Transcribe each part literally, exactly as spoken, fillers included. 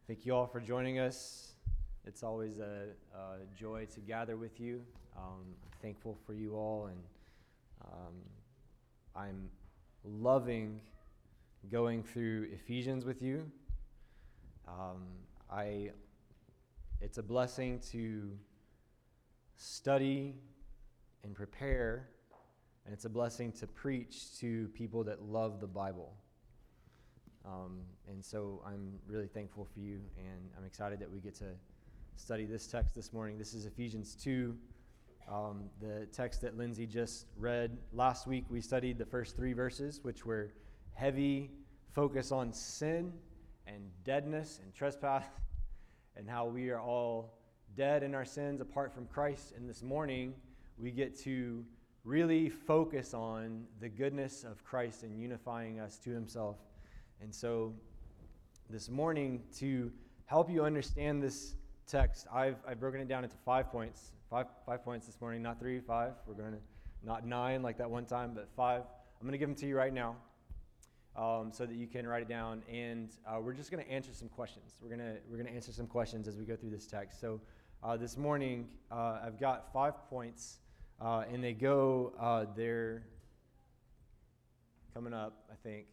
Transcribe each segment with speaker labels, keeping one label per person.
Speaker 1: Thank you all for joining us. It's always a, a joy to gather with you. Um, I'm thankful for you all, and um, I'm loving going through Ephesians with you. Um, I, it's a blessing to study and prepare, and it's a blessing to preach to people that love the Bible. Um, and so I'm really thankful for you, and I'm excited that we get to study this text this morning. This is Ephesians two, um, the text that Lindsay just read. Last week we studied the first three verses, which were heavy focus on sin and deadness and trespass, and how we are all dead in our sins apart from Christ. And this morning we get to really focus on the goodness of Christ and unifying us to himself. And so this morning, to help you understand this text, I've I've broken it down into five points. Five five points this morning, not three, five. We're going to, not nine like that one time, but five. I'm going to give them to you right now, um, so that you can write it down. And uh, we're just going to answer some questions. We're going to we're going to answer some questions as we go through this text. So uh, this morning, uh, I've got five points, uh, and they go. Uh, they're coming up, I think.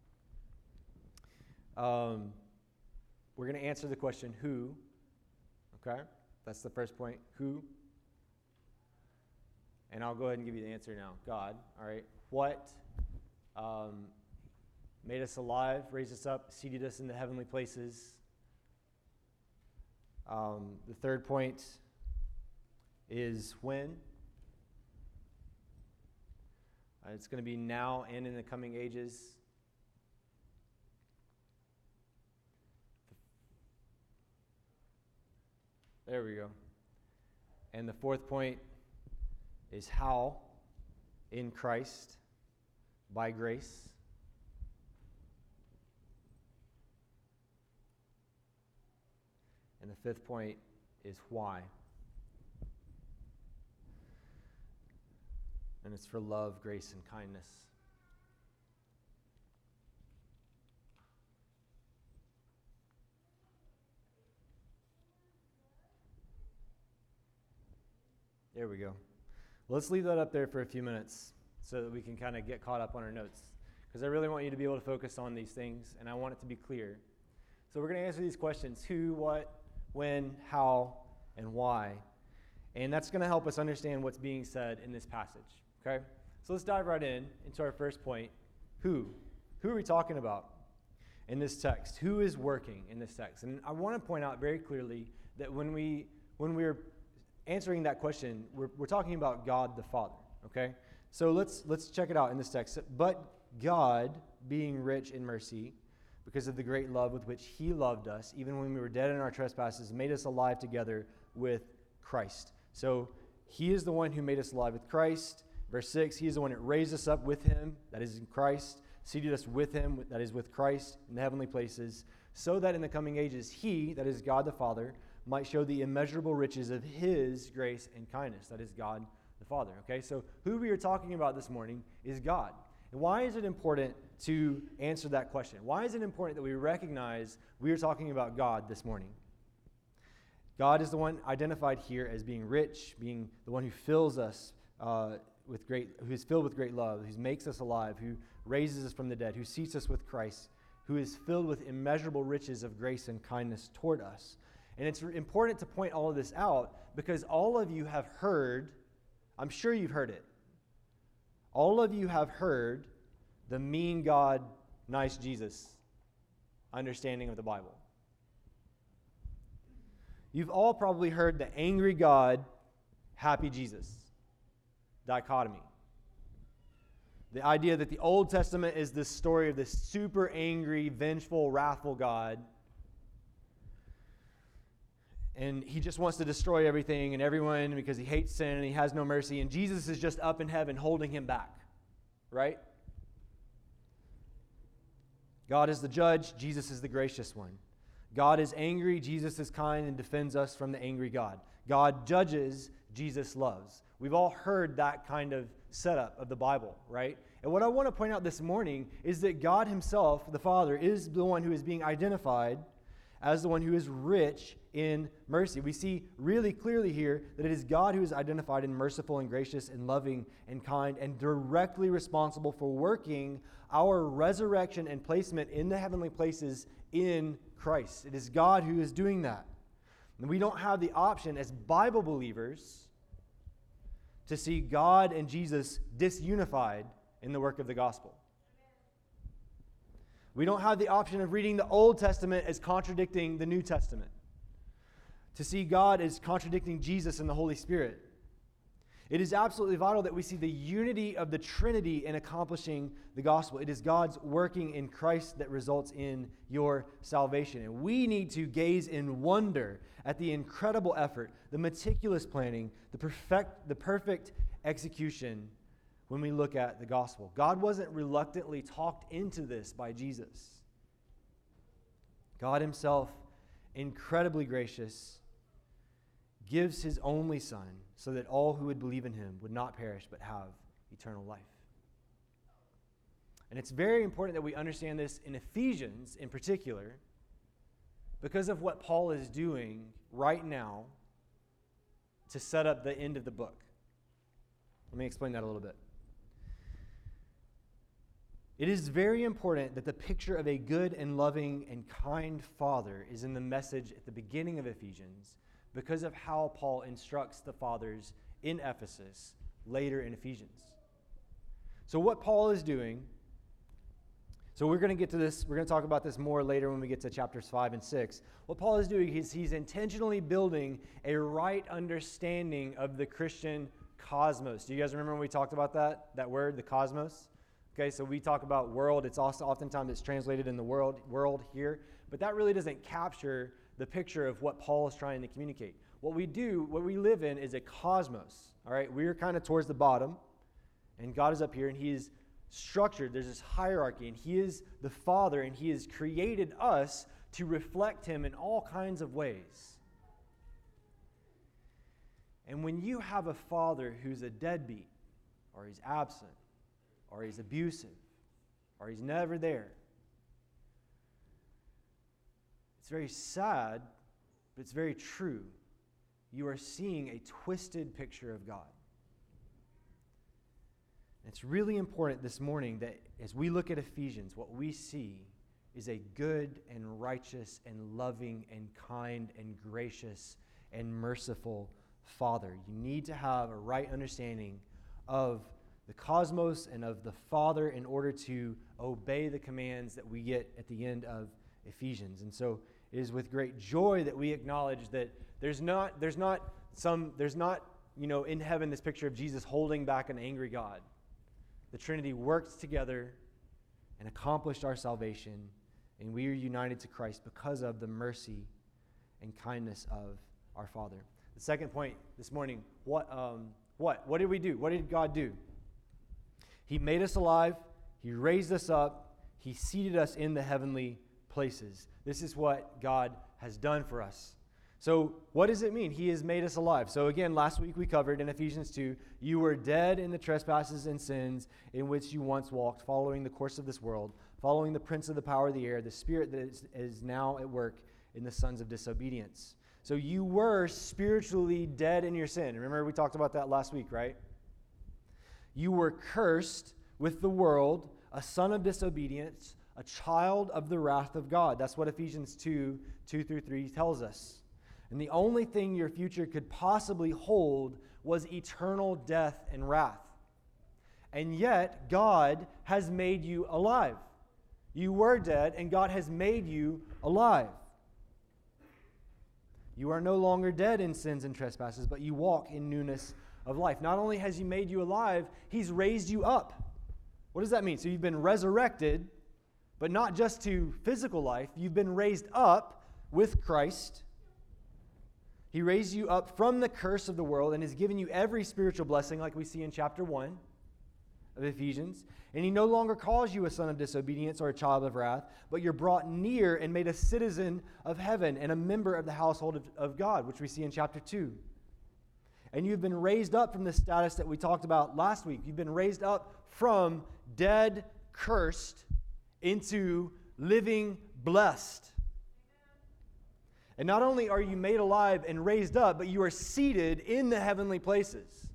Speaker 1: Um, we're going to answer the question, who? Okay? That's the first point, who? And I'll go ahead and give you the answer now. God. All right. What? Um, made us alive, raised us up, seated us in the heavenly places. Um, the third point is when? Uh, it's going to be now and in the coming ages. There we go. And the fourth point is how, in Christ, by grace. And the fifth point is why. And it's for love, grace, and kindness. There we go. Let's leave that up there for a few minutes so that we can kind of get caught up on our notes, because I really want you to be able to focus on these things, and I want it to be clear. So we're going to answer these questions: who, what, when, how, and why. And that's going to help us understand what's being said in this passage. Okay? So let's dive right in into our first point. Who? Who are we talking about in this text? Who is working in this text? And I want to point out very clearly that when we when we're answering that question, we're, we're talking about God the Father, okay? So let's let's check it out in this text. But God, being rich in mercy, because of the great love with which he loved us, even when we were dead in our trespasses, made us alive together with Christ. So he is the one who made us alive with Christ. Verse six, he is the one that raised us up with him, that is in Christ, seated us with him, that is with Christ, in the heavenly places, so that in the coming ages he, that is God the Father, might show the immeasurable riches of his grace and kindness. That is God the Father. Okay, so who we are talking about this morning is God. And why is it important to answer that question? Why is it important that we recognize we are talking about God this morning? God is the one identified here as being rich, being the one who fills us uh, with great, who is filled with great love, who makes us alive, who raises us from the dead, who seats us with Christ, who is filled with immeasurable riches of grace and kindness toward us. And it's important to point all of this out because all of you have heard, I'm sure you've heard it, all of you have heard the mean God, nice Jesus understanding of the Bible. You've all probably heard the angry God, happy Jesus dichotomy. The idea that the Old Testament is this story of this super angry, vengeful, wrathful God, and he just wants to destroy everything and everyone because he hates sin and he has no mercy. And Jesus is just up in heaven holding him back. Right? God is the judge. Jesus is the gracious one. God is angry. Jesus is kind and defends us from the angry God. God judges. Jesus loves. We've all heard that kind of setup of the Bible, right? And what I want to point out this morning is that God himself, the Father, is the one who is being identified as the one who is rich in mercy. We see really clearly here that it is God who is identified in merciful and gracious and loving and kind and directly responsible for working our resurrection and placement in the heavenly places in Christ. It is God who is doing that. And we don't have the option as Bible believers to see God and Jesus disunified in the work of the gospel. We don't have the option of reading the Old Testament as contradicting the New Testament, to see God as contradicting Jesus and the Holy Spirit. It is absolutely vital that we see the unity of the Trinity in accomplishing the gospel. It is God's working in Christ that results in your salvation. And we need to gaze in wonder at the incredible effort, the meticulous planning, the perfect, the perfect execution when we look at the gospel. God wasn't reluctantly talked into this by Jesus. God himself, incredibly gracious, gives his only Son so that all who would believe in him would not perish but have eternal life. And it's very important that we understand this in Ephesians in particular because of what Paul is doing right now to set up the end of the book. Let me explain that a little bit. It is very important that the picture of a good and loving and kind Father is in the message at the beginning of Ephesians because of how Paul instructs the fathers in Ephesus later in Ephesians. So what Paul is doing, so we're going to get to this, we're going to talk about this more later when we get to chapters five and six. What Paul is doing is he's intentionally building a right understanding of the Christian cosmos. Do you guys remember when we talked about that, that word, the cosmos? Okay, so we talk about world. It's also oftentimes it's translated in the world, world here, but that really doesn't capture the picture of what Paul is trying to communicate. What we do, what we live in is a cosmos, all right? We're kind of towards the bottom, and God is up here, and he is structured. There's this hierarchy, and he is the Father, and he has created us to reflect him in all kinds of ways. And when you have a father who's a deadbeat, or he's absent, or he's abusive, or he's never there, it's very sad, but it's very true. You are seeing a twisted picture of God. It's really important this morning that as we look at Ephesians, what we see is a good and righteous and loving and kind and gracious and merciful Father. You need to have a right understanding of the cosmos and of the Father in order to obey the commands that we get at the end of Ephesians. And so it is with great joy that we acknowledge that there's not, there's not some, there's not, you know, in heaven this picture of Jesus holding back an angry God. The Trinity worked together and accomplished our salvation, and we are united to Christ because of the mercy and kindness of our Father. The second point this morning, what, um, what, what did we do? What did God do? He made us alive. He raised us up. He seated us in the heavenly places. This is what God has done for us. So what does it mean? He has made us alive. So again, last week we covered in Ephesians two, you were dead in the trespasses and sins in which you once walked, following the course of this world, following the prince of the power of the air, the spirit that is, is now at work in the sons of disobedience. So you were spiritually dead in your sin. Remember we talked about that last week, right? You were cursed with the world, a son of disobedience, a child of the wrath of God. That's what Ephesians two, two through three tells us. And the only thing your future could possibly hold was eternal death and wrath. And yet, God has made you alive. You were dead, and God has made you alive. You are no longer dead in sins and trespasses, but you walk in newness of life. Not only has he made you alive, he's raised you up. What does that mean? So you've been resurrected, but not just to physical life. You've been raised up with Christ. He raised you up from the curse of the world and has given you every spiritual blessing like we see in chapter one of Ephesians. And he no longer calls you a son of disobedience or a child of wrath, but you're brought near and made a citizen of heaven and a member of the household of, of God, which we see in chapter two. And you've been raised up from the status that we talked about last week. You've been raised up from dead, cursed, into living, blessed. And not only are you made alive and raised up, but you are seated in the heavenly places.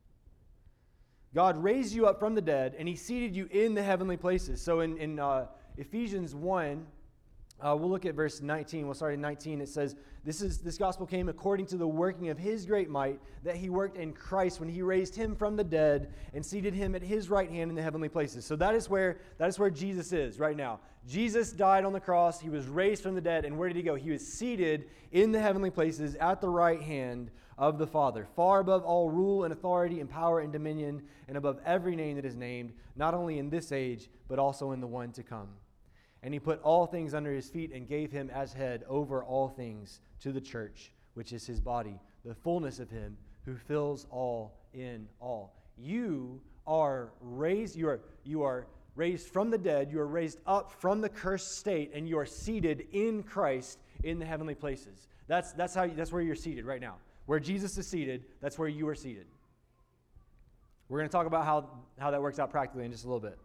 Speaker 1: God raised you up from the dead, and he seated you in the heavenly places. So in, in uh, Ephesians one, uh, we'll look at verse nineteen. We'll start in nineteen. It says, this is this gospel came according to the working of his great might, that he worked in Christ when he raised him from the dead and seated him at his right hand in the heavenly places. So that is where that is where Jesus is right now. Jesus died on the cross. He was raised from the dead. And where did he go? He was seated in the heavenly places at the right hand of the Father, far above all rule and authority and power and dominion, and above every name that is named, not only in this age, but also in the one to come. And he put all things under his feet and gave him as head over all things to the church, which is his body, the fullness of him who fills all in all. You are raised, you are, you are raised from the dead, you are raised up from the cursed state, and you are seated in Christ in the heavenly places. That's, that's, how you, that's where you're seated right now. Where Jesus is seated, that's where you are seated. We're going to talk about how, how that works out practically in just a little bit.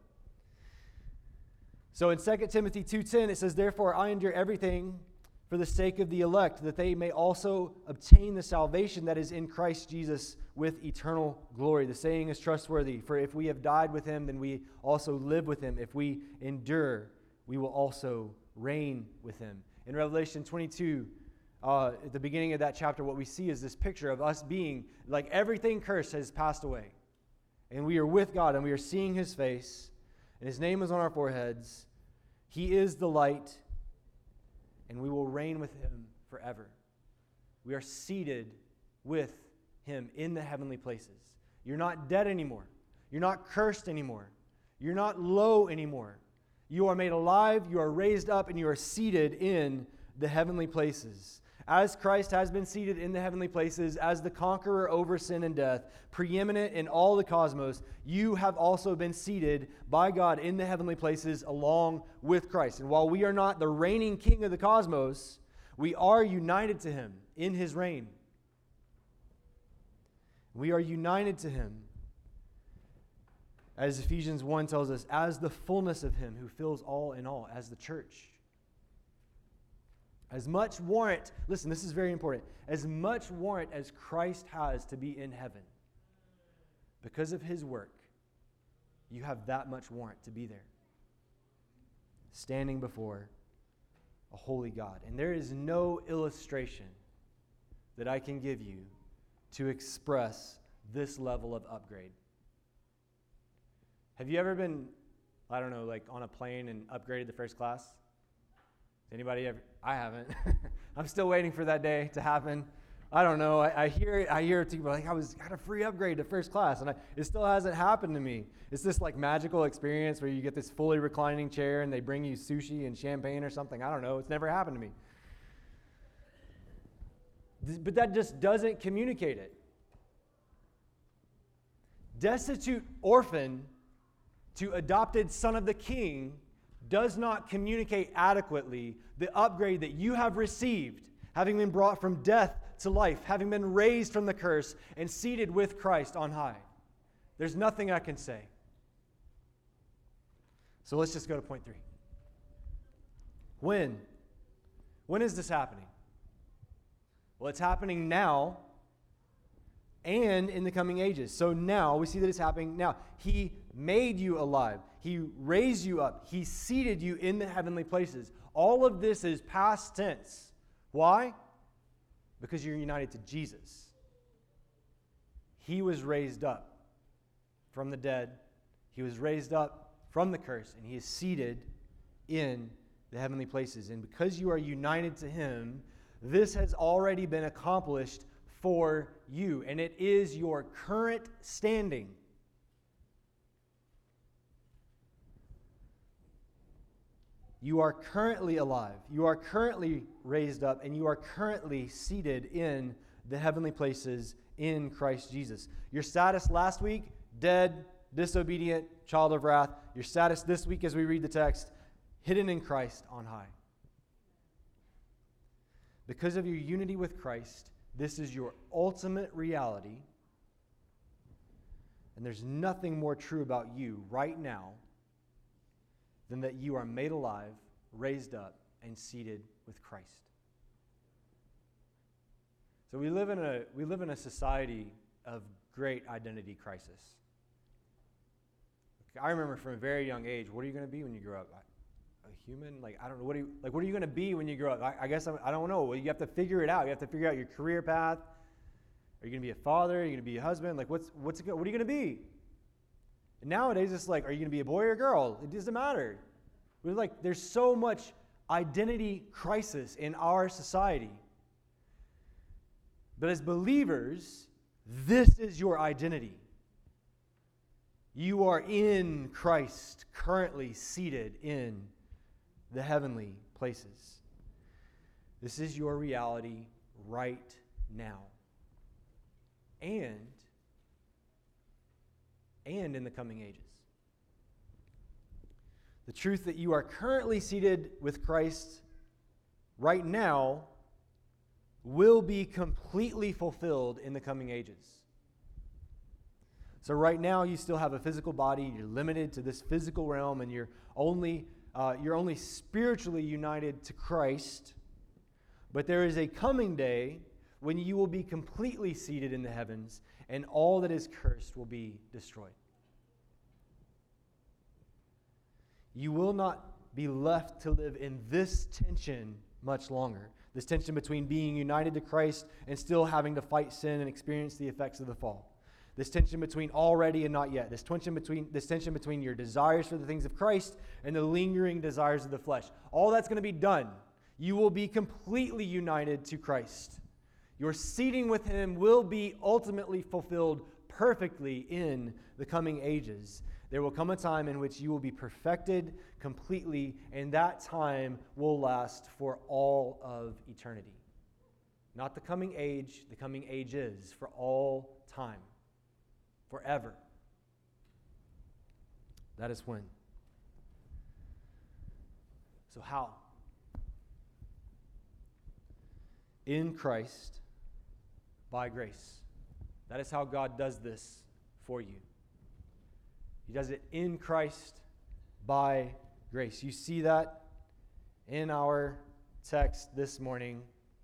Speaker 1: So in Second Timothy two ten, it says, therefore I endure everything for the sake of the elect, that they may also obtain the salvation that is in Christ Jesus with eternal glory. The saying is trustworthy, for if we have died with him, then we also live with him. If we endure, we will also reign with him. In Revelation twenty-two, uh, at the beginning of that chapter, what we see is this picture of us being, like everything cursed has passed away. And we are with God, and we are seeing his face, and his name is on our foreheads. He is the light, and we will reign with him forever. We are seated with him in the heavenly places. You're not dead anymore. You're not cursed anymore. You're not low anymore. You are made alive, you are raised up, and you are seated in the heavenly places. As Christ has been seated in the heavenly places, as the conqueror over sin and death, preeminent in all the cosmos, you have also been seated by God in the heavenly places along with Christ. And while we are not the reigning king of the cosmos, we are united to him in his reign. We are united to him, as Ephesians one tells us, as the fullness of him who fills all in all, as the church. As much warrant, listen, this is very important, as much warrant as Christ has to be in heaven, because of his work, you have that much warrant to be there, standing before a holy God. And there is no illustration that I can give you to express this level of upgrade. Have you ever been, I don't know, like on a plane and upgraded to first class? Anybody ever? I haven't. I'm still waiting for that day to happen. I don't know. I, I hear I hear people like, I was got a free upgrade to first class, and I, it still hasn't happened to me. It's this like magical experience where you get this fully reclining chair and they bring you sushi and champagne or something. I don't know. It's never happened to me. But that just doesn't communicate it. Destitute orphan to adopted son of the king does not communicate adequately the upgrade that you have received, having been brought from death to life, having been raised from the curse and seated with Christ on high. There's nothing I can say. So let's just go to point three. When? When is this happening? Well, it's happening now and in the coming ages. So now, we see that it's happening now. He made you alive. He raised you up. He seated you in the heavenly places. All of this is past tense. Why? Because you're united to Jesus. He was raised up from the dead. He was raised up from the curse, and he is seated in the heavenly places. And because you are united to him, this has already been accomplished for you, and it is your current standing. You are currently alive. You are currently raised up, and you are currently seated in the heavenly places in Christ Jesus. Your status last week, dead, disobedient, child of wrath. Your status this week as we read the text, hidden in Christ on high. Because of your unity with Christ, this is your ultimate reality. And there's nothing more true about you right now than that you are made alive, raised up, and seated with Christ. So we live in a we live in a society of great identity crisis. I remember from a very young age, what are you going to be when you grow up? A human? Like, I don't know. What are you, like, what are you going to be when you grow up? I, I guess I'm, I don't know. Well, you have to figure it out. You have to figure out your career path. Are you going to be a father? Are you going to be a husband? Like, what's, what's, what are you going to be? And nowadays, it's like, are you going to be a boy or a girl? It doesn't matter. We're like, there's so much identity crisis in our society. But as believers, this is your identity. You are in Christ, currently seated in the heavenly places. This is your reality right now. And, and in the coming ages. The truth that you are currently seated with Christ right now will be completely fulfilled in the coming ages. So right now you still have a physical body, you're limited to this physical realm, and you're only uh, you're only spiritually united to Christ. But there is a coming day when you will be completely seated in the heavens, and all that is cursed will be destroyed. You will not be left to live in this tension much longer. This tension between being united to Christ and still having to fight sin and experience the effects of the fall. This tension between already and not yet. This tension between this tension between your desires for the things of Christ and the lingering desires of the flesh. All that's going to be done. You will be completely united to Christ. Your seating with Him will be ultimately fulfilled perfectly in the coming ages. There will come a time in which you will be perfected completely, and that time will last for all of eternity. Not the coming age, the coming ages, for all time. Forever. That is when. So how? In Christ, by grace. That is how God does this for you. He does it in Christ by grace. You see that in our text this morning.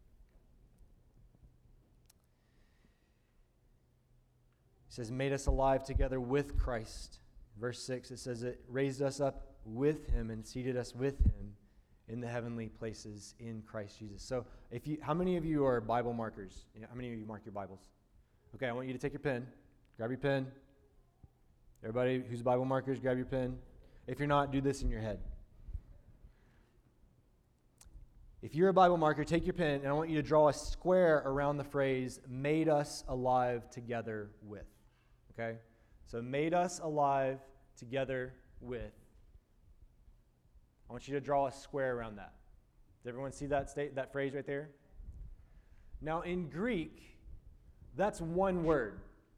Speaker 1: It says, made us alive together with Christ. Verse six, it says it raised us up with Him and seated us with Him in the heavenly places in Christ Jesus. So if you, how many of you are Bible markers? How many of you mark your Bibles? Okay, I want you to take your pen. Grab your pen. Everybody who's Bible markers, grab your pen. If you're not, do this in your head. If you're a Bible marker, take your pen, and I want you to draw a square around the phrase, made us alive together with. Okay? So, made us alive together with. I want you to draw a square around that. Does everyone see that state, that phrase right there? Now, in Greek, that's one word.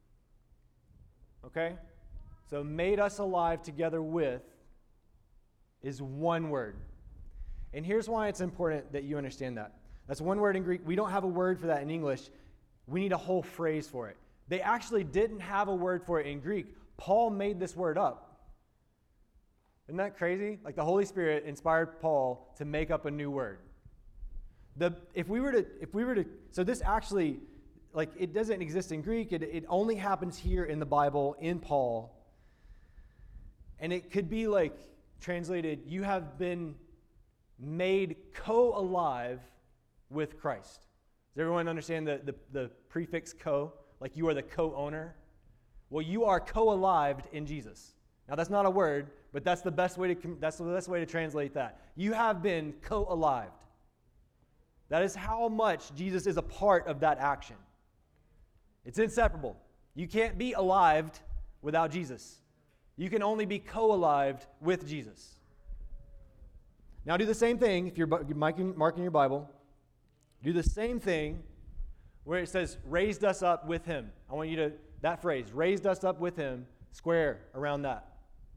Speaker 1: Okay? So, made us alive together with is one word. And here's why it's important that you understand that. That's one word in Greek. We don't have a word for that in English. We need a whole phrase for it. They actually didn't have a word for it in Greek. Paul made this word up. Isn't that crazy? Like the Holy Spirit inspired Paul to make up a new word. The if we were to if we were to so this actually like it doesn't exist in Greek. It it only happens here in the Bible in Paul. And it could be like translated, you have been made co-alive with Christ. Does everyone understand the, the, the prefix co? Like you are the co-owner? Well, you are co-alived in Jesus. Now that's not a word, but that's the best way to that's the best way to translate that. You have been co-alived. That is how much Jesus is a part of that action. It's inseparable. You can't be alived without Jesus. You can only be co-alived with Jesus. Now do the same thing, if you're marking, marking your Bible, do the same thing where it says, raised us up with Him. I want you to, that phrase, raised us up with Him, square around that.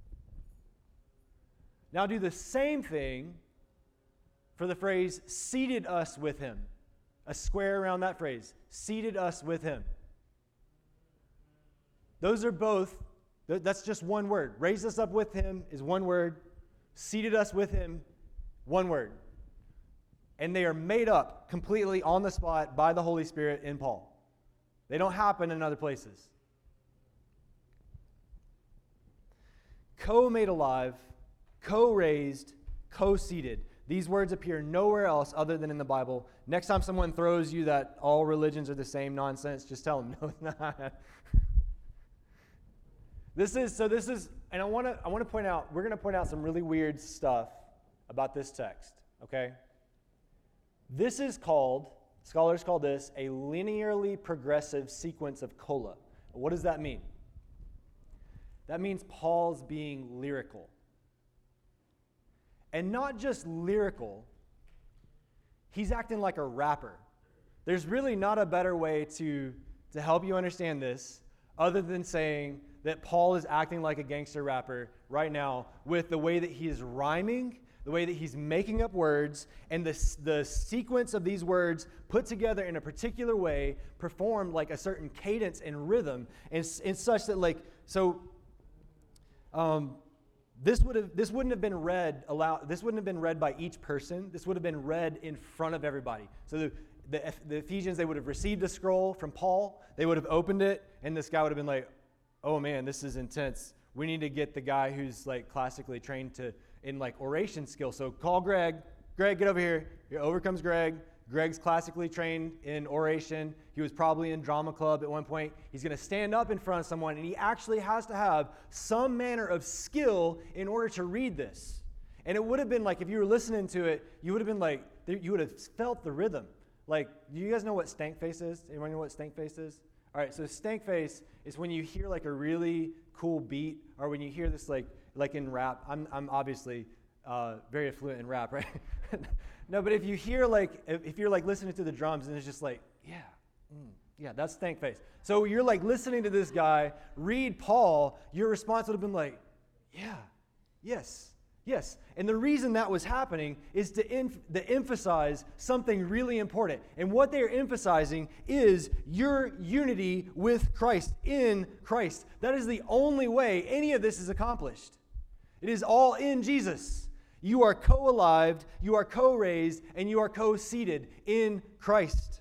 Speaker 1: Now do the same thing for the phrase, seated us with Him. A square around that phrase, seated us with Him. Those are both, that's just one word. Raised us up with Him is one word. Seated us with Him, one word. And they are made up completely on the spot by the Holy Spirit in Paul. They don't happen in other places. Co-made alive, co-raised, co-seated. These words appear nowhere else other than in the Bible. Next time someone throws you that all religions are the same nonsense, just tell them, no, it's not. This is, so this is, and I want to I want to point out, we're going to point out some really weird stuff about this text, okay? This is called, scholars call this, a linearly progressive sequence of cola. What does that mean? That means Paul's being lyrical. And not just lyrical, he's acting like a rapper. There's really not a better way to, to help you understand this other than saying that Paul is acting like a gangster rapper right now with the way that he is rhyming, the way that he's making up words, and the, the sequence of these words put together in a particular way, performed like a certain cadence and rhythm, and, and such that like, so um, this would have this wouldn't have been read allow this wouldn't have been read by each person. This would have been read in front of everybody. So the, the, the Ephesians, they would have received a scroll from Paul, they would have opened it, and this guy would have been like, oh man, this is intense. We need to get the guy who's like classically trained to in like oration skill. So call Greg. Greg, get over here. Here over comes Greg. Greg's classically trained in oration. He was probably in drama club at one point. He's going to stand up in front of someone, and he actually has to have some manner of skill in order to read this. And it would have been like, if you were listening to it, you would have been like, you would have felt the rhythm. Like, do you guys know what stank face is? Anyone know what stank face is? All right, so stank face is when you hear like a really cool beat, or when you hear this like, like in rap. I'm, I'm obviously uh, very fluent in rap, right? No, but if you hear like, if, if you're like listening to the drums and it's just like, yeah, mm, yeah, that's stank face. So you're like listening to this guy read Paul, your response would have been like, yeah, yes, yes. And the reason that was happening is to, inf- to emphasize something really important. And what they're emphasizing is your unity with Christ, in Christ. That is the only way any of this is accomplished. It is all in Jesus. You are co-alived, you are co-raised, and you are co-seated in Christ.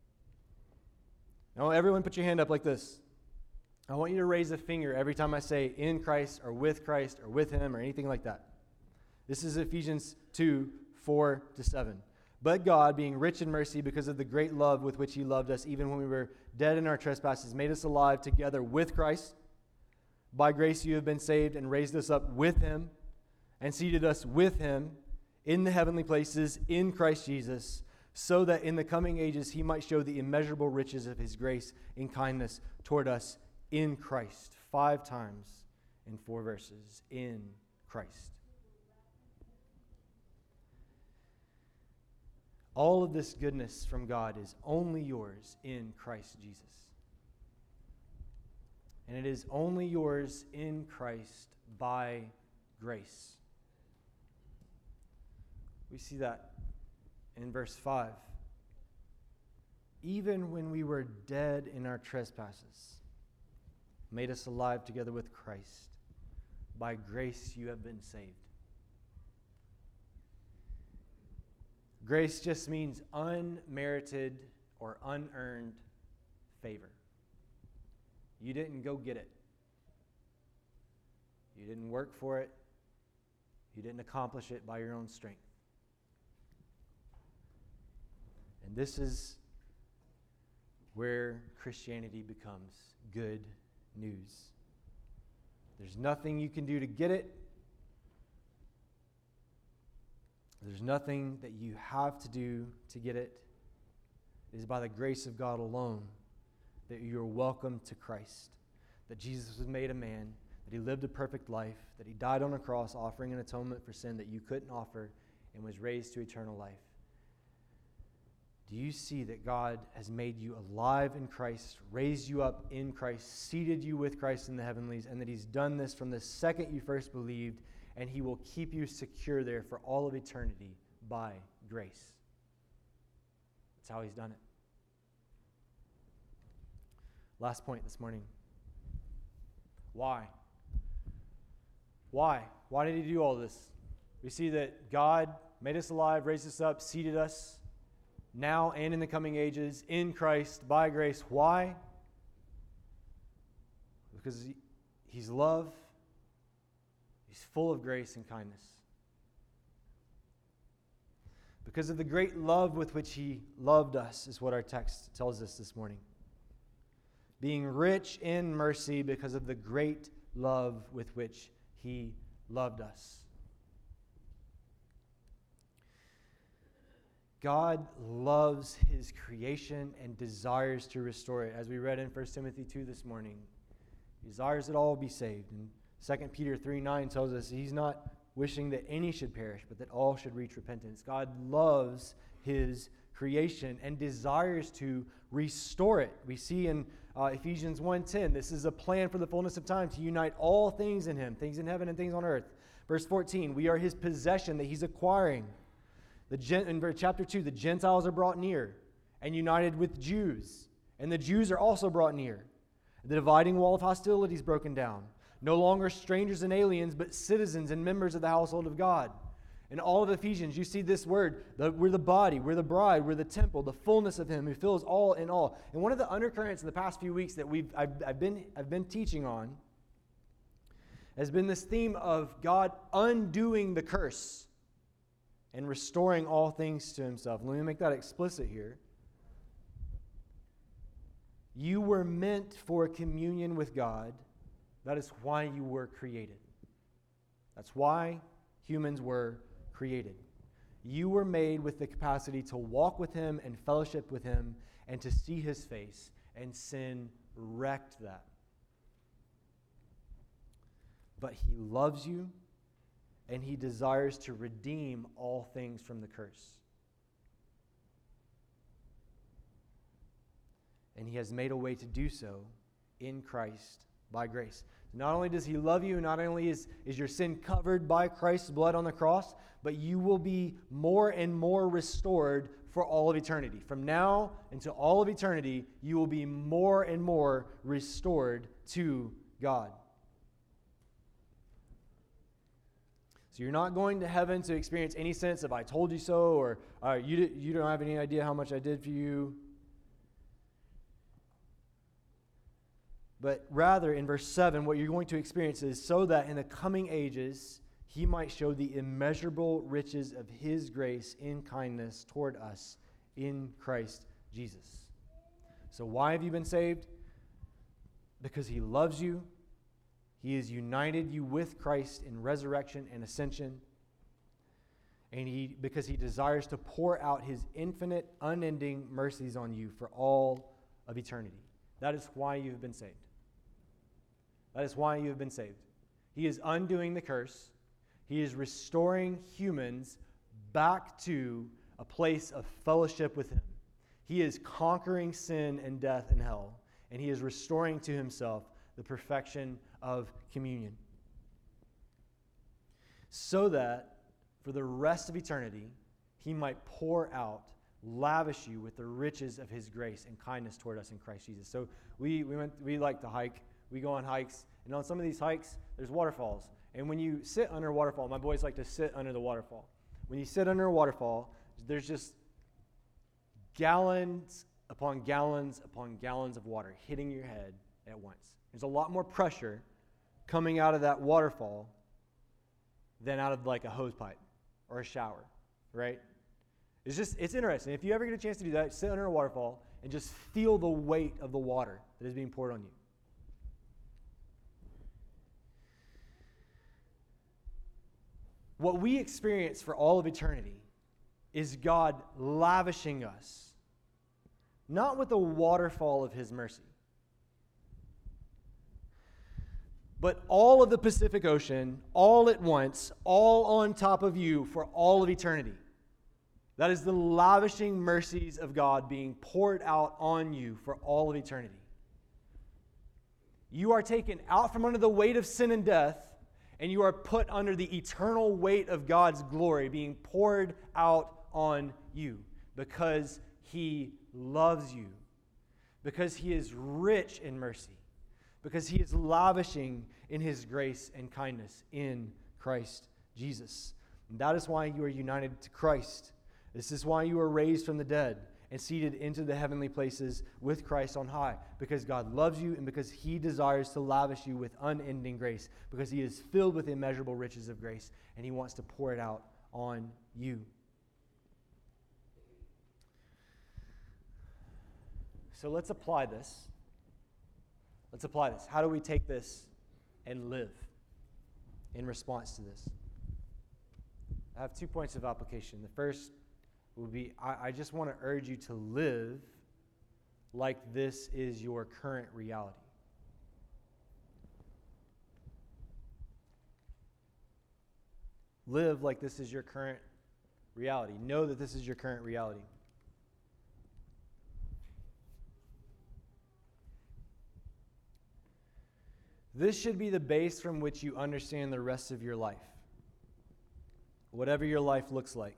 Speaker 1: Now, everyone put your hand up like this. I want you to raise a finger every time I say in Christ or with Christ or with him or anything like that. This is Ephesians two, four to seven. But God, being rich in mercy because of the great love with which he loved us, even when we were dead in our trespasses, made us alive together with Christ. By grace you have been saved, and raised us up with him, and seated us with him in the heavenly places in Christ Jesus, so that in the coming ages he might show the immeasurable riches of his grace and kindness toward us in Christ. Five times in four verses, in Christ. All of this goodness from God is only yours in Christ Jesus. And it is only yours in Christ by grace. We see that in verse five. Even when we were dead in our trespasses, made us alive together with Christ. By grace you have been saved. Grace just means unmerited or unearned favor. You didn't go get it. You didn't work for it. You didn't accomplish it by your own strength. And this is where Christianity becomes good news. There's nothing you can do to get it. There's nothing that you have to do to get it. It is by the grace of God alone that you are welcomed to Christ, that Jesus was made a man, that he lived a perfect life, that he died on a cross offering an atonement for sin that you couldn't offer, and was raised to eternal life. Do you see that God has made you alive in Christ, raised you up in Christ, seated you with Christ in the heavenlies, and that he's done this from the second you first believed, and he will keep you secure there for all of eternity by grace? That's how he's done it. Last point this morning. Why? Why? Why did he do all this? We see that God made us alive, raised us up, seated us now and in the coming ages in Christ by grace. Why? Because he, He's love. He's full of grace and kindness. Because of the great love with which He loved us, is what our text tells us this morning. Being rich in mercy because of the great love with which He loved us. God loves His creation and desires to restore it. As we read in First Timothy two this morning, He desires that all be saved. And Second Peter three nine tells us He's not wishing that any should perish, but that all should reach repentance. God loves His creation and desires to restore it. We see in uh, Ephesians one ten, this is a plan for the fullness of time to unite all things in Him, things in heaven and things on earth. Verse fourteen, we are His possession that He's acquiring. The gen- in chapter two, the Gentiles are brought near and united with Jews, and the Jews are also brought near. The dividing wall of hostility is broken down. No longer strangers and aliens, but citizens and members of the household of God. In all of Ephesians, you see this word, the, we're the body, we're the bride, we're the temple, the fullness of Him who fills all in all. And one of the undercurrents in the past few weeks that we've I've, I've been I've been teaching on has been this theme of God undoing the curse and restoring all things to Himself. Let me make that explicit here. You were meant for communion with God. That is why you were created. That's why humans were created. You were made with the capacity to walk with Him and fellowship with Him and to see His face, and sin wrecked that. But He loves you, and He desires to redeem all things from the curse. And He has made a way to do so in Christ by grace. Not only does He love you, not only is, is your sin covered by Christ's blood on the cross, but you will be more and more restored for all of eternity. From now until all of eternity, you will be more and more restored to God. So you're not going to heaven to experience any sense of I told you so, or uh, you, you don't have any idea how much I did for you. But rather, in verse seven, what you're going to experience is so that in the coming ages, He might show the immeasurable riches of His grace in kindness toward us in Christ Jesus. So why have you been saved? Because He loves you. He has united you with Christ in resurrection and ascension. And he, because He desires to pour out His infinite, unending mercies on you for all of eternity. That is why you've been saved. That is why you have been saved. He is undoing the curse. He is restoring humans back to a place of fellowship with Him. He is conquering sin and death and hell, and He is restoring to Himself the perfection of communion. So that for the rest of eternity, He might pour out, lavish you with the riches of His grace and kindness toward us in Christ Jesus. So we we went we like to hike. We go on hikes, and on some of these hikes, there's waterfalls. And when you sit under a waterfall, my boys like to sit under the waterfall. When you sit under a waterfall, there's just gallons upon gallons upon gallons of water hitting your head at once. There's a lot more pressure coming out of that waterfall than out of like a hose pipe or a shower, right? It's just, it's interesting. If you ever get a chance to do that, sit under a waterfall and just feel the weight of the water that is being poured on you. What we experience for all of eternity is God lavishing us, not with a waterfall of His mercy, but all of the Pacific Ocean, all at once, all on top of you for all of eternity. That is the lavishing mercies of God being poured out on you for all of eternity. You are taken out from under the weight of sin and death, and you are put under the eternal weight of God's glory being poured out on you because He loves you, because He is rich in mercy, because He is lavishing in His grace and kindness in Christ Jesus. And that is why you are united to Christ. This is why you are raised from the dead and seated into the heavenly places with Christ on high, because God loves you and because he desires to lavish you with unending grace, because he is filled with immeasurable riches of grace, and he wants to pour it out on you. So let's apply this. Let's apply this. How do we take this and live in response to this? I have two points of application. The first would be, I, I just want to urge you to live like this is your current reality. Live like this is your current reality. Know that this is your current reality. This should be the base from which you understand the rest of your life. Whatever your life looks like.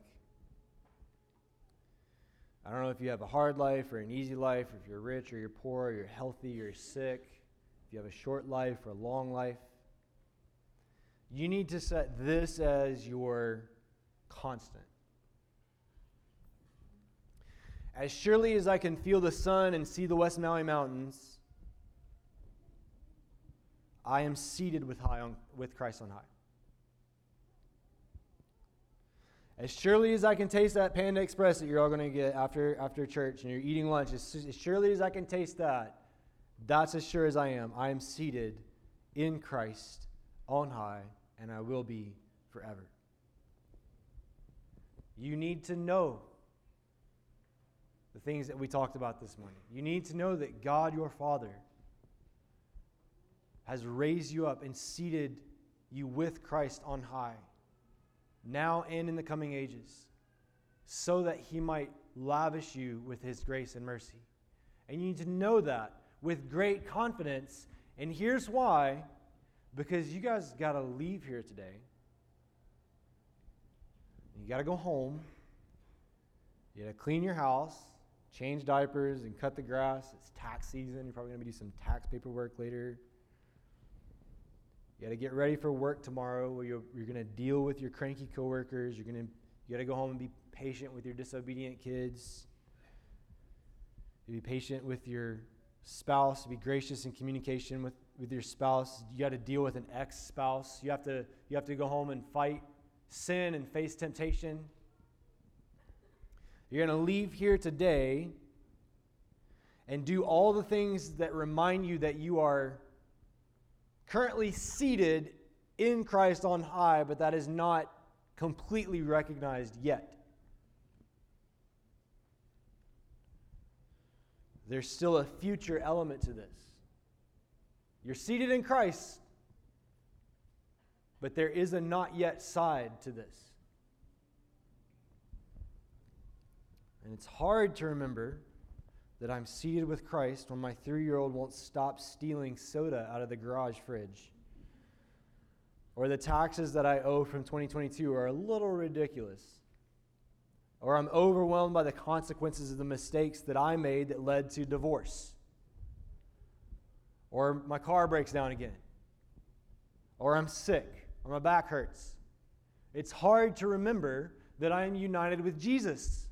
Speaker 1: I don't know if you have a hard life or an easy life, or if you're rich or you're poor, or you're healthy or you're sick, if you have a short life or a long life. You need to set this as your constant. As surely as I can feel the sun and see the West Maui Mountains, I am seated with high on, with Christ on high. As surely as I can taste that Panda Express that you're all going to get after after church and you're eating lunch, as, as surely as I can taste that, that's as sure as I am. I am seated in Christ on high, and I will be forever. You need to know the things that we talked about this morning. You need to know that God, your Father, has raised you up and seated you with Christ on high, now and in the coming ages, so that he might lavish you with his grace and mercy. And you need to know that with great confidence. And here's why. Because you guys got to leave here today. You got to go home. You got to clean your house, change diapers, and cut the grass. It's tax season. You're probably going to do some tax paperwork later. You got to get ready for work tomorrow, where you're, you're going to deal with your cranky coworkers. You're going to you got to go home and be patient with your disobedient kids. You be patient with your spouse. Be gracious in communication with, with your spouse. You got to deal with an ex-spouse. You have to you have to go home and fight sin and face temptation. You're going to leave here today and do all the things that remind you that you are currently seated in Christ on high, but that is not completely recognized yet. There's still a future element to this. You're seated in Christ, but there is a not yet side to this. And it's hard to remember that I'm seated with Christ when my three-year-old won't stop stealing soda out of the garage fridge. Or the taxes that I owe from twenty twenty-two are a little ridiculous. Or I'm overwhelmed by the consequences of the mistakes that I made that led to divorce. Or my car breaks down again. Or I'm sick. Or my back hurts. It's hard to remember that I am united with Jesus.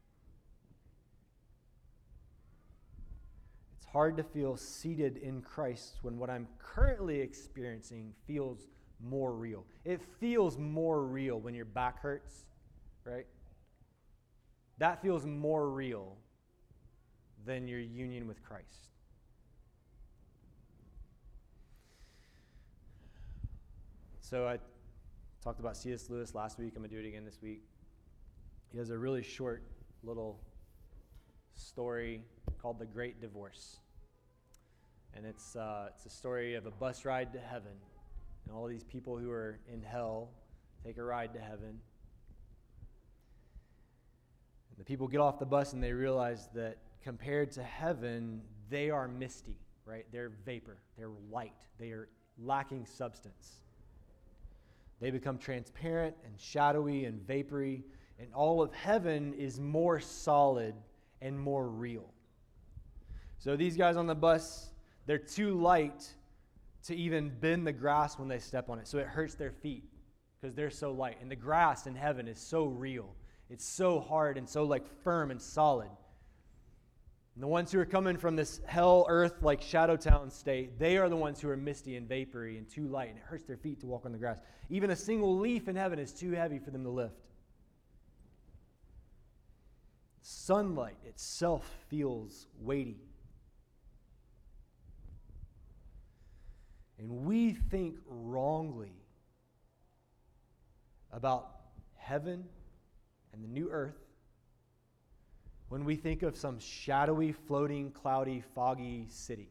Speaker 1: It's hard to feel seated in Christ when what I'm currently experiencing feels more real. It feels more real when your back hurts, right? That feels more real than your union with Christ. So I talked about C S Lewis last week. I'm going to do it again this week. He has a really short little story called The Great Divorce. And it's, uh, it's a story of a bus ride to heaven. And all these people who are in hell take a ride to heaven. And the people get off the bus and they realize that compared to heaven, they are misty, right? They're vapor. They're light. They are lacking substance. They become transparent and shadowy and vapory. And all of heaven is more solid and more real. So these guys on the bus, they're too light to even bend the grass when they step on it. So it hurts their feet. because they're so light. And the grass in heaven is so real. It's so hard and so like firm and solid. And the ones who are coming from this hell, earth, like shadow town state, they are the ones who are misty and vapory and too light, and it hurts their feet to walk on the grass. Even a single leaf in heaven is too heavy for them to lift. Sunlight itself feels weighty. And we think wrongly about heaven and the new earth when we think of some shadowy, floating, cloudy, foggy city.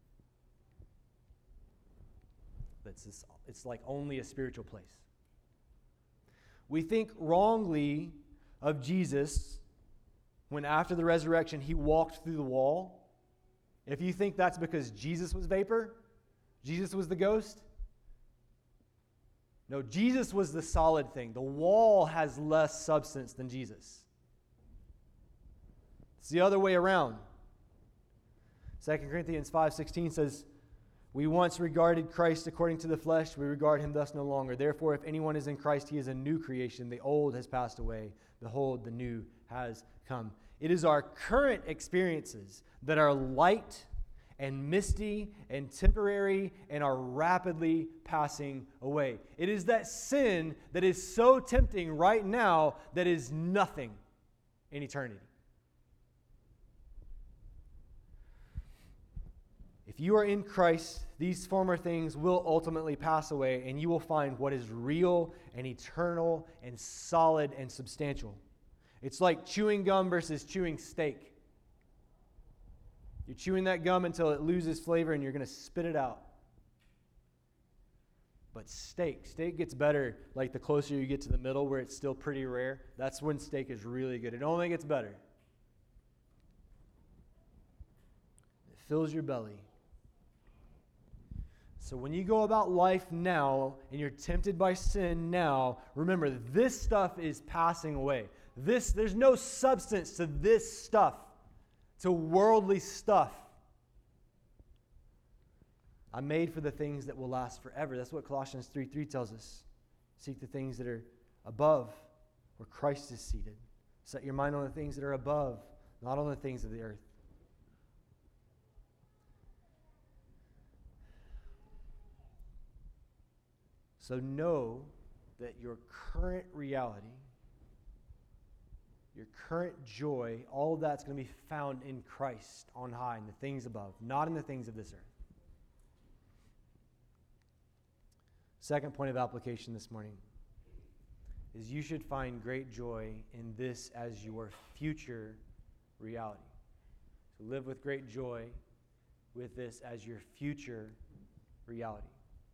Speaker 1: That's just, it's like only a spiritual place. We think wrongly of Jesus when after the resurrection he walked through the wall. If you think that's because Jesus was vapor, Jesus was the ghost, no, Jesus was the solid thing. The wall has less substance than Jesus. It's the other way around. Second Corinthians five sixteen says, "We once regarded Christ according to the flesh. We regard him thus no longer. Therefore, if anyone is in Christ, he is a new creation. The old has passed away. Behold, the new has come." It is our current experiences that are light and misty and temporary and are rapidly passing away. It is that sin that is so tempting right now that is nothing in eternity. If you are in Christ, these former things will ultimately pass away, and you will find what is real and eternal and solid and substantial. It's like chewing gum versus chewing steak. You're chewing that gum until it loses flavor, and you're going to spit it out. But steak, steak gets better like the closer you get to the middle where it's still pretty rare. That's when steak is really good. It only gets better. It fills your belly. So when you go about life now and you're tempted by sin now, remember this stuff is passing away. This, there's no substance to this stuff, to worldly stuff. I'm made for the things that will last forever. That's what Colossians three three tells us. Seek the things that are above, where Christ is seated. Set your mind on the things that are above, not on the things of the earth. So know that your current reality, your current joy, all of that's going to be found in Christ on high, in the things above, not in the things of this earth. Second point of application this morning is you should find great joy in this as your future reality. So live with great joy with this as your future reality.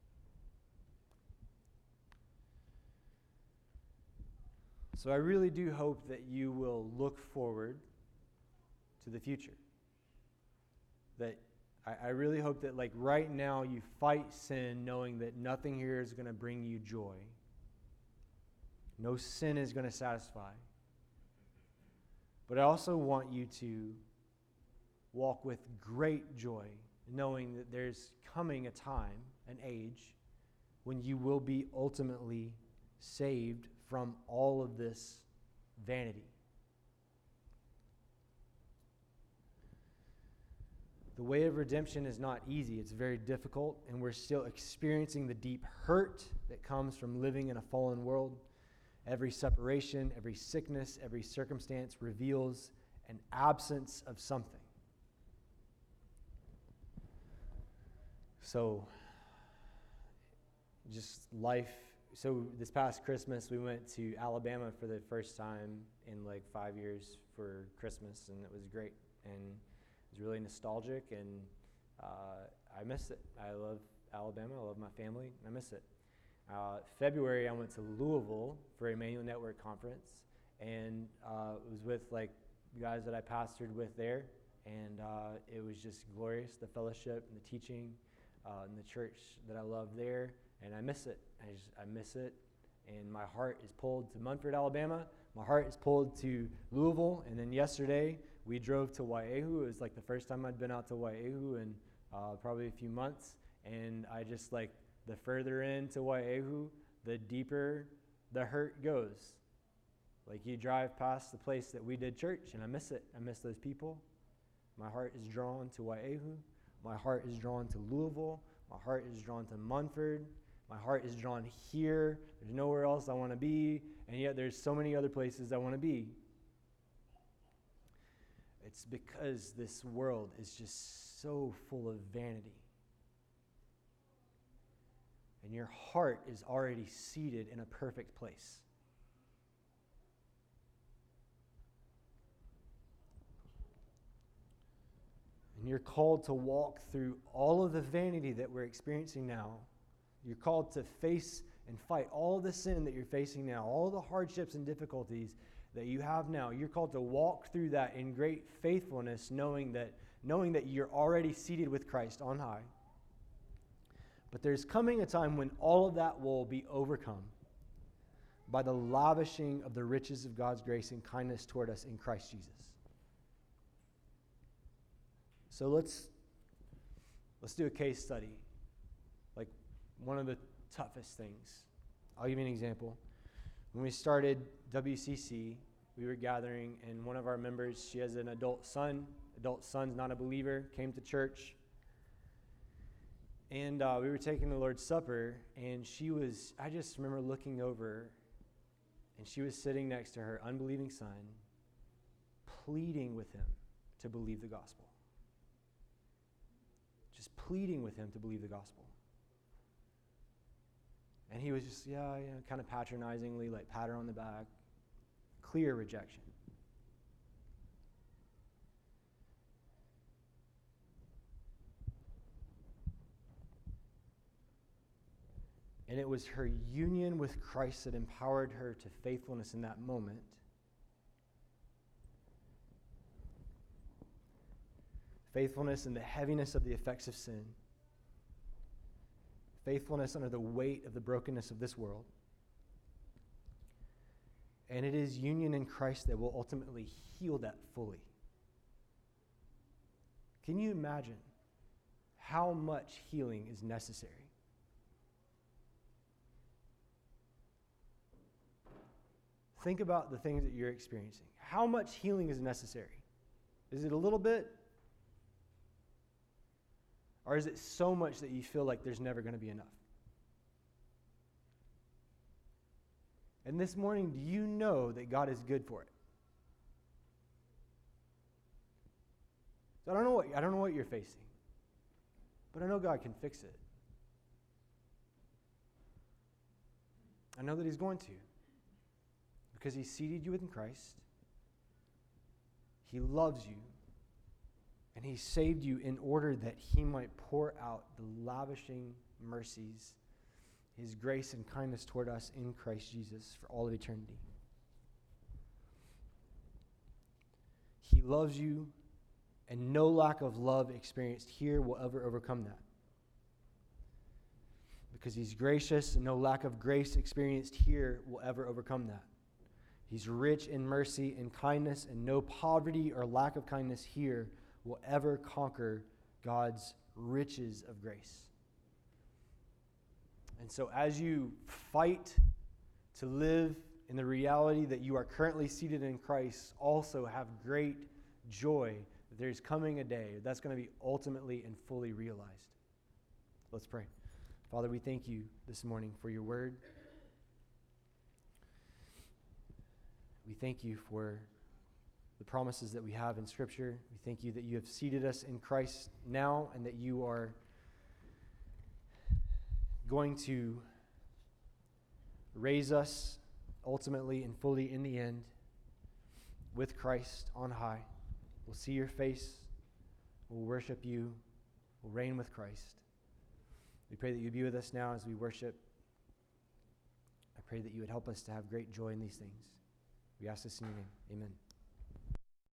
Speaker 1: So I really do hope that you will look forward to the future. That I, I really hope that like right now you fight sin knowing that nothing here is going to bring you joy. No sin is going to satisfy. But I also want you to walk with great joy, knowing that there's coming a time, an age, when you will be ultimately saved from all of this vanity. The way of redemption is not easy. It's very difficult, and we're still experiencing the deep hurt that comes from living in a fallen world. Every separation, every sickness, every circumstance reveals an absence of something. So, just life. So this past Christmas, we went to Alabama for the first time in like five years for Christmas, and it was great. And it was really nostalgic, and uh, I miss it. I love Alabama. I love my family. I miss it. Uh, February, I went to Louisville for a Emmanuel Network conference, and uh, it was with like guys that I pastored with there, and uh, it was just glorious, the fellowship and the teaching uh, and the church that I love there, and I miss it. I just I miss it, and my heart is pulled to Munford, Alabama. My heart is pulled to Louisville, and then yesterday we drove to Waiahu. It was like the first time I'd been out to Waiahu in uh, probably a few months, and I just like the further into Waiahu, the deeper the hurt goes. Like you drive past the place that we did church, and I miss it. I miss those people. My heart is drawn to Wai'ehu. My heart is drawn to Louisville. My heart is drawn to Munford. My heart is drawn here. There's nowhere else I want to be, and yet there's so many other places I want to be. It's because this world is just so full of vanity. And your heart is already seated in a perfect place. And you're called to walk through all of the vanity that we're experiencing now. You're called to face and fight all the sin that you're facing now, all the hardships and difficulties that you have now. You're called to walk through that in great faithfulness, knowing that, knowing that you're already seated with Christ on high. But there's coming a time when all of that will be overcome by the lavishing of the riches of God's grace and kindness toward us in Christ Jesus. So let's let's do a case study. Like one of the toughest things. I'll give you an example. When we started W C C, we were gathering, and one of our members, she has an adult son. Adult son's not a believer, came to church. And uh, we were taking the Lord's Supper, and she was, I just remember looking over, and she was sitting next to her unbelieving son, pleading with him to believe the gospel. Just pleading with him to believe the gospel. And he was just, yeah, yeah, kind of patronizingly, like pat her on the back. Clear rejection. And it was her union with Christ that empowered her to faithfulness in that moment. Faithfulness in the heaviness of the effects of sin. Faithfulness under the weight of the brokenness of this world. And it is union in Christ that will ultimately heal that fully. Can you imagine how much healing is necessary? Think about the things that you're experiencing. How much healing is necessary? Is it a little bit? Or is it so much that you feel like there's never going to be enough? And this morning, do you know that God is good for it? So I don't know what I don't know what you're facing, but I know God can fix it. I know that He's going to, because He seated you in Christ. He loves you. And He saved you in order that He might pour out the lavishing mercies, His grace and kindness toward us in Christ Jesus for all of eternity. He loves you, and no lack of love experienced here will ever overcome that. Because He's gracious, and no lack of grace experienced here will ever overcome that. He's rich in mercy and kindness, and no poverty or lack of kindness here will ever conquer God's riches of grace. And so as you fight to live in the reality that you are currently seated in Christ, also have great joy that there's coming a day that's going to be ultimately and fully realized. Let's pray. Father, we thank you this morning for your word. We thank you for the promises that we have in Scripture. We thank you that you have seated us in Christ now, and that you are going to raise us ultimately and fully in the end with Christ on high. We'll see your face. We'll worship you. We'll reign with Christ. We pray that you be with us now as we worship. I pray that you would help us to have great joy in these things. We ask this in your name. Amen.